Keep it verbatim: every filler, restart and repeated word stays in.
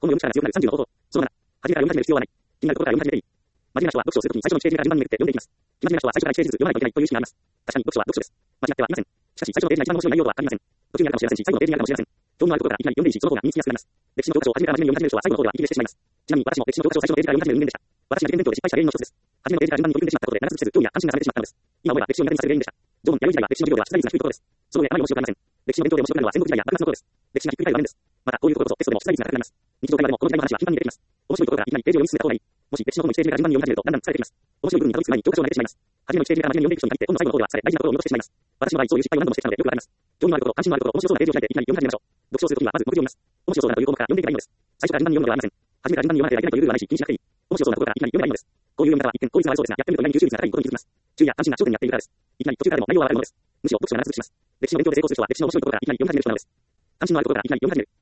本の読む力が強くなるさんじゅうの方法。そのなな、初めから読み始める必要はない。気になるところから読み始めていい。真面目な人は読書をするときに最初のいちページから順番にめくって読んでいきます。真面目な人は最初からいちページずつ読まないといけないという意識があります。確かに読書は読書です。間違ってはいません。しかし最初のページが一番面白い内容とは限りません。途中にあるかもしれませんし、最後のページにあるかもしれません。興味のあるところからいきなり読んでいいし、その方が身につきやすくなります。歴史の教科書を初めから真面目に読み始める人は最後の方では息切れしてしまいます。ちなみに私も歴史の教科書を最初のページから読み始める人間でした。私が受験勉強で失敗した原因の一つです。初めのページから順番に取り組んでしまったことで、長続きせず興味や関心が冷めてしまったのです。今思えば歴史を苦手にさせる原因でした。縄文弥生時代は歴史の授業では出題率が低いところです。その上あまり面白くありません。歴史の勉強で面白くなるのは戦国時代や幕末のことです。歴史がひっくり返る場面です。また、こういうところこそテストでも出題率が高くなります。日常会話でもこの時代の話は頻繁に出てきます。面白いところからいきなりページを読み進めた方がいい。もし歴史の本のいちページ目から順番に読み始めるとだんだん疲れてきます。面白い部分にたどり着く前に教科書を投げてしまいます。初めのいちページ目から真面目に読んでいく人に限って本の最後の方では疲れ大事なところを見落としてしまいます。私の場合そういう失敗を何度もしてきたのでよくわかります。興味のあること、関心のあること、面白そうなページを開いていきなり読み始めましょう。読書をするときにはまず目次を読みます。面白そうなという項目から読んでいけばいいのです。最初から順番に読むのではありません。初めから順番に読まなければいけないというルールはないし、気にしなくていい。面白そうなところからいきなり読めばいいのです。こういう読み方は一見効率が悪そうですが、やってみると意外に吸収率が高いことに気づきます。注意や関心が頂点にやっているからです。いきなり途中からでも内容はわかるものです。むしろ読書が長続きします。歴史の勉強で成功する人は歴史の面白いところからいきなり読み始める人なのです。関心のあるところからいきなり読み始める。